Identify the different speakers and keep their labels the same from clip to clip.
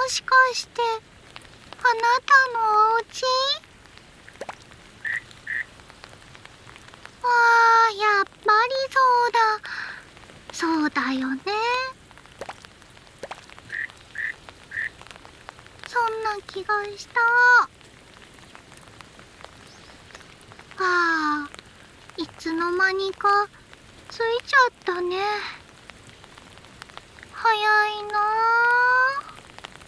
Speaker 1: もしかしてあなたのお家？わあ、やっぱりそうだよね。そんな気がした。ああ、いつの間にか着いちゃったね。早いなあ。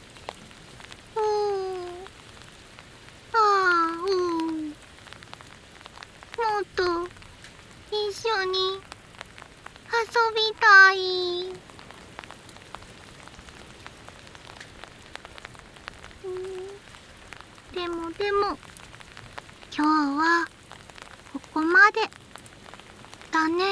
Speaker 1: もっと一緒に遊びたい。でも今日はここまでだね。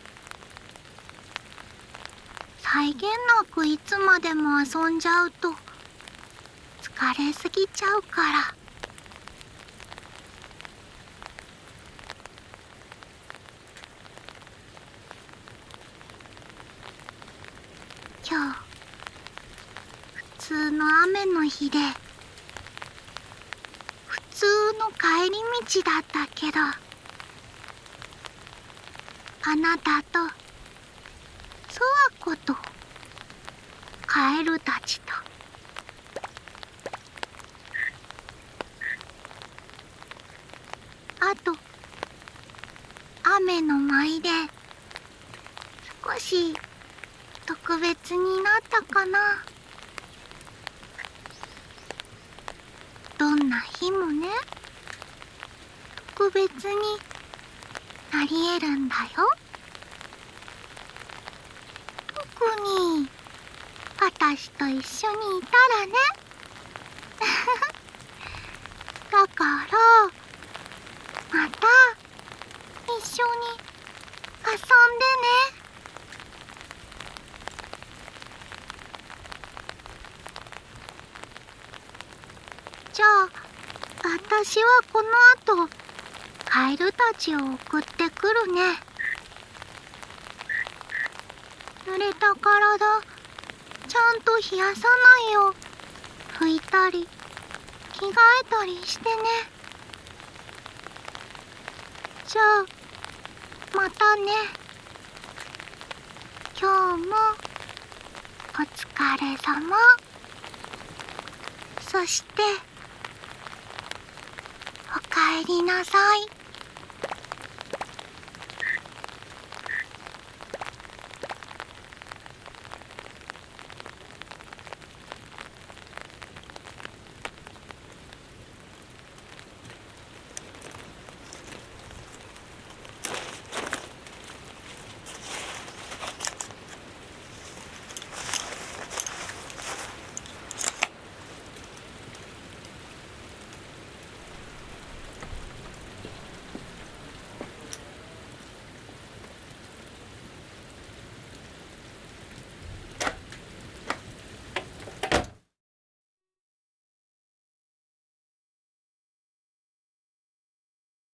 Speaker 1: 際限なくいつまでも遊んじゃうと疲れすぎちゃうから。今日普通の雨の日で普通の帰り道だったけど、あなたとそわことカエルたちとあと雨の舞で少し特別になったかな。どんな日もね、特別になり得るんだよ。特に私と一緒にいたらね。だからまた一緒に遊んでね。じゃあ私はこの後カエルたちを送ってくるね。濡れた体ちゃんと冷やさないよう拭いたり着替えたりしてね。じゃあまたね。今日もお疲れ様。そしておかえりなさい。